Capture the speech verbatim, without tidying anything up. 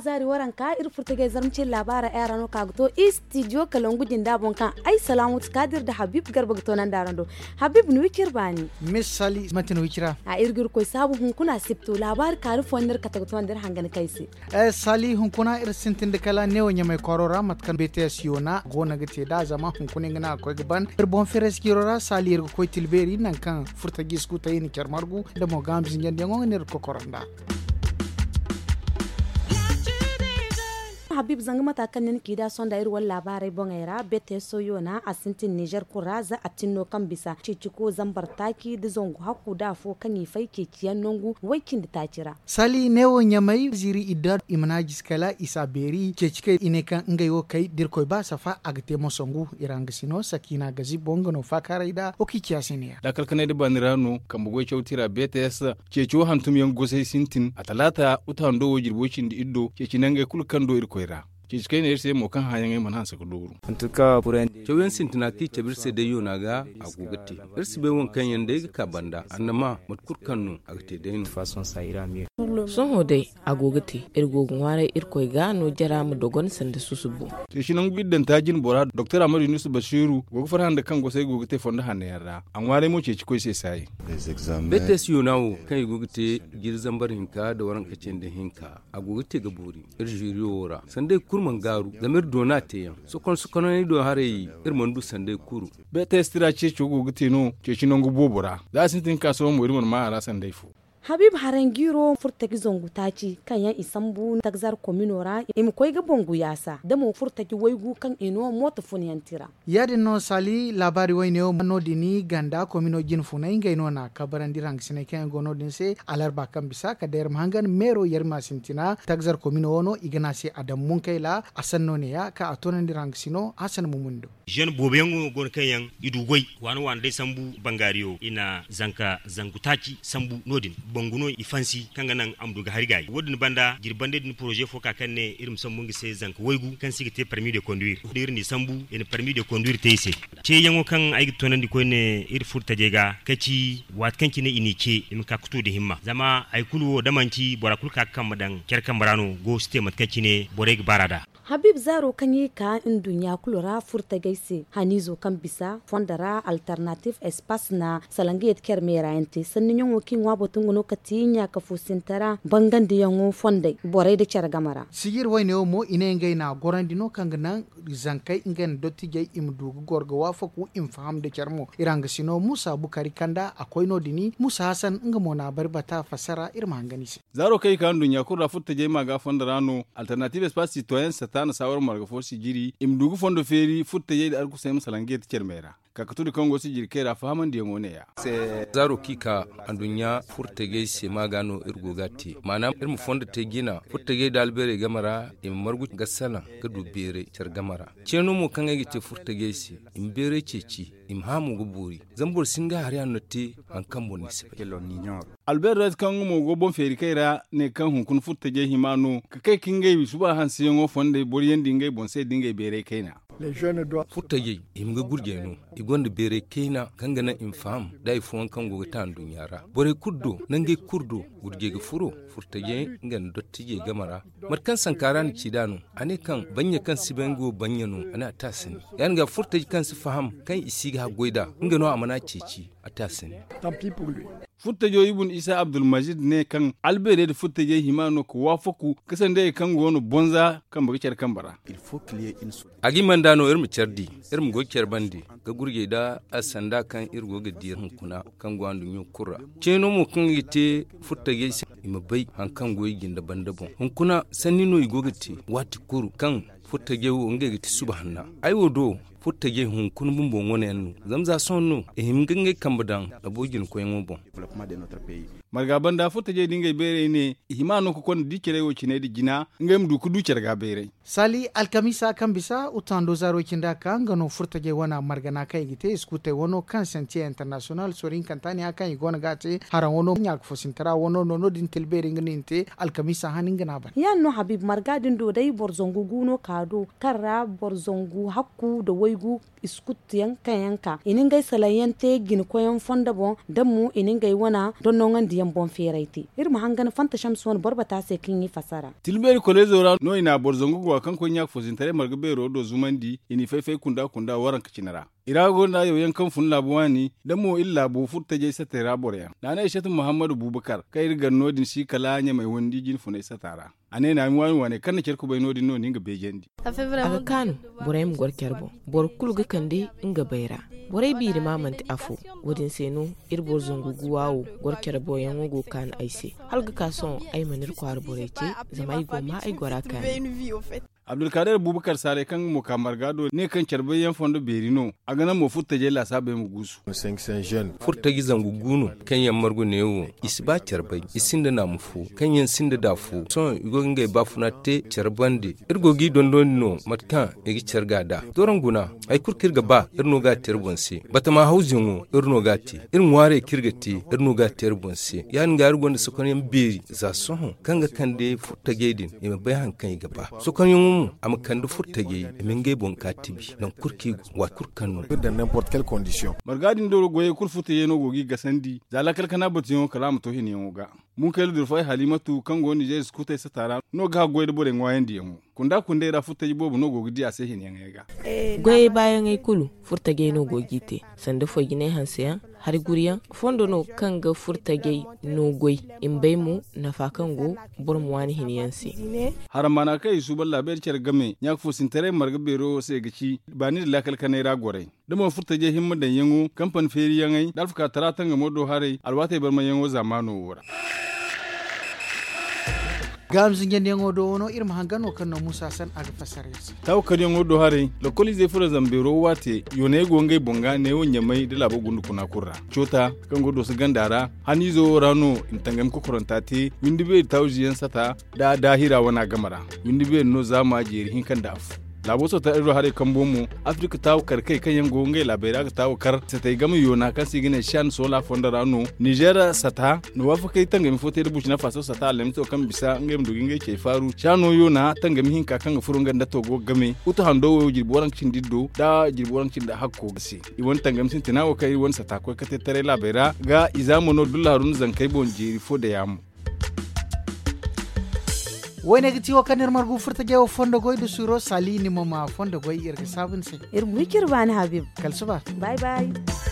zari waran ka ir furtage zarmce labara ayarano kagto studio kalangu jinda bonkan ai salamu kadir da habib garba to nan darando habib ni wikir bani misali matin wikira a irgir ko sabu hun kuna sipto labar karu fondar katagto andar hangan kaisi eh sali hun kuna ir sintin de kala ne wonya mai korora matkan B T S yona gona gite da zama hun kunin ngana ko gaban ir bon feres kirora sali ir ko tilberi nan kan furtage sku tayin kermargu da mo gamzin yande ngonir ko koranda habib zanga mata kan nin kida son da irwan labarai bongaira bete soyona a sintin Niger kuraza a tinno kan bisa ciciko zambar taki da zongo haku da fo kan yi faike kiyan nongu waikin da takira sali newo nyamai ziri idar imana jiskala isa beri cecike ine kan ngayo kai dirkoy ba safa agte mosongu iranga sino sakina gazi bongono fakara ida oki kiasenia da kalkane da banirano kan bugo chautira bete s cecio hantum yan gosai sintin a talata utando wojirwocin da iddo cecinange kulkando irkoy cikin ne sai mo kan hayan man hansa ko duru antuka puren cewen sintina ki cebir se de yonaga agugati irsi be won kan yande ka banda annama mutkur kannu agte de in façon saira mi son hode agugati irgogun ware irkoy gano jara mu dogon sanda susubu te shinan biddan tajin bora dr amadu yunus bashiru gogo farhan da kan go sai gogate fonda hanne yarra an ware mo ce ci koy sai sai betes yonawo kan gogate girzambar hinka da waran kacen da hinka agugati ga buri irjiriora sande kurman garu zamir dona teyan so kon so kon ni do hare irman du sande kuru be testira ce chugo gutino ce chinon gubobora da sintin kaso mo irman ma ala sande fu habib harangiro furtaki zongu taci kan yan isambu tagzar kominora im koy ga bongu yasa da mo furtaki waygu kan ino mota funyantira yadin no sali labari wayne o no dini ganda komino jin funa ingay no na kabarandirang sine ken gono din se alarba kan bisa ka der mangan mero yerma sintina tagzar komino ono ignasi adam munkayla asanno ne ya ka atonandirang sino asan mumundo jeune bobengo gon kayan idugoy wanu wande sambu bangario ina zanka zangutaci sambu nodin banguno ifansi kanga nan amduga harigai wodin banda girbande din projet foka kanne irim sambu ngi se zanka woygu kan sigite permis de conduire dir ni sambu en permis de conduire teise ce yango kan ay tonandi ko ne ir furta jega kaci wat kanki ne inike im ka kuto de himma zama ay kulu damanci borakul ka kan madan kerkan barano go system kanki ne boreg barada habib zaro kanyi ka in dunya kulura furta gaise hanizo kan bisa fondara alternative espace na salangiyet kermera ente sannin yon wokin wabotun gono katinya ka fusintara bangan de yon fonde boray de chargamara sigir wayne mo ine ngay na gorandino kangana zankai ingen dotti jay imdu gorgo wafaku infam de charmo iranga sino musa bukari kanda akoy no dini musa hasan ngamo na barbata fasara irma hanganisi zaro kai kan dunya kulura furta jay maga fondara no alternative espace citoyen tana sawar marga forsi jiri im dugu fondo feri futta yedi arku sem salanget cermera kakatu de kongo si jiri kera fahaman de ngone ya se zaro kika andunya furtege se magano irgogati manam irmu fondo te gina furtege dalbere gamara im margu gasala gadu bere cer gamara ceno mo kanga gite furtege se im bere ceci im hamu guburi zambur singa hari anotti an kambo ni se kelo nignor albert red kango mo go bon feri kaira ne kan hun kun furtege himano kake kingai suba hansi ngo fonde boriyen dingay bonse dingay bere kaina les jeunes doivent furtege im ga gurgeno igonde bere kaina kangana infam dai fuwan kango ta dunyara bore kuddo nange kurdo gurge ga furo furtege ngan dottije gamara matkan sankaran cidano ane kan banya kan sibengo banyano ana tasini yan ga furtege kan si faham kan isi ga goida ngano amana ceci atasini tant pis pour lui furtajo ibn isa abdul majid ne kan albere da furtaje himano ko wafaku kasan dai kan gono bonza kan bagicar kan bara il faut qu'il y ait une agi mandano irmu cerdi irmu gocer bandi ga gurge da asanda kan irgo ga dir kuna kan gwandu nyu kurra ceno mo kan yite furtaje ima bai han kan goyi ginda bandabon hun kuna sanino igogati wati kuru kan furtaje wo ngege ti subhanna ayo do furtage hun kun bumbo ngone anu zamza sonno e himgenge kambadan abogin ko yango bon développement de notre pays marga banda furtage dinga bere ne himano ko kon dikere wo cine di jina ngem du ku du cerga bere sali alkamisa kambisa utando zaro kinda kanga no furtage wana marga na kai gite skute wono kan sentier international sorin kantani aka igona gate hara wono nyak fosintara wono no no din telbere ngninte alkamisa haninga na ban ya no habib marga din do dai borzongu guno kado karra borzongu hakku do gu iskutiyan kayanka inin gai salayante gin koyan fonda bon damu inin gai wana don nongan diyan bon feraiti irma hangan fanta shamsuwan barbata se kin yi fasara tilberi kolezora no ina borzongo gwa kan konya fozintare margabero do zumandi ini fefe kunda kunda waran kicinara irago na yo yankan fun labuwani damo illa bu furta je satara borya na na ishatu muhammadu bubakar kai rigar nodin shi kalanya mai wandi jin fune satara ane na mi wani wane kan kirku bai nodin no ninga bejendi aga kanu boray mu gorkerbo bor kulga kandi inga bayra boray biiri mamanti afu wodin senu ir bor zungu guwawo gorkerbo yango kan aise halga kason ay manir kwar boray ce zamai goma ay gora kan abdulkader bubakar sare kan mo kamar gado ne kan carbe yan fondo berino agana mo futta je la sabe mu gusu furta gizan gugunu kan yan margo newo isba carbe isinda na mufu kan yan sinda da fu son igo ngai bafuna te carbande irgo gi dondon no matkan igi cargada doran guna ay kurkir gaba irno ga terbonse batama hauzingo irno gati irin ware kirgati irno ga terbonse yan ga irgo da sokon yan beri za son kanga kande furta gedin e bai hankan gaba sokon am kandu furtage minge bon katibi non kurki wa kurkanu dans n'importe quelle condition margadin do goye kurfute yeno gogi gasandi zala kalkana botiyon kalam to hin yoga mun kelu dir fay halimatu kango ni je skutai satara no ga goye bore ngwayandi yemu kunda kunde ra furtage bobu no gogi dia se hin yanga goye bayan ay kulu furtage no gogi te sanda fo gine hanseya har guriya fondo no kanga furtage no goy imbai mu na fakango burmwani hiniyansi haramana kai su balla ber cer game nyak fu sintere marga bero se gici bani la kalkane ra gore dama furtage himma dan yango kampan feri yangai dalfuka taratan ga modo hare alwate bar man yango zamano wora gamzin gen yango do ono irma hangano kanno musa san aga fasaresi taw kan yango do hare lo kolize fura zambero wate yone go ngai bonga ne wonya mai de labo gundu kuna kurra chota kan go do su gandara hanizo rano intangam ko korontate windibe tawjiyan sata da dahira wana gamara windibe no zama jeri hin kan daf labo so ta iro hare kan bomu afrika taw karkai kan yango ngai labera ka taw kar sata gamu yona kan sigine shan sola fondara no nigeria sata no wafa kai tangam fote de bushina faso sata lemto kan bisa ngai mdugi ngai ke faru chano yona tangam hin ka kan furunga da togo game uto hando wo jirboran cin diddo da jirboran cin da hakko gasi iwon tangam sin tinawo kai won sata ko ka tare labera ga izamu no dullarun zankai bon jiri fo da yamu wayne gati o kanir margu furta jawo fondo goy do suro sali ni mama fondo goy irga sabun se ir mukir bani habib kalsuba bye bye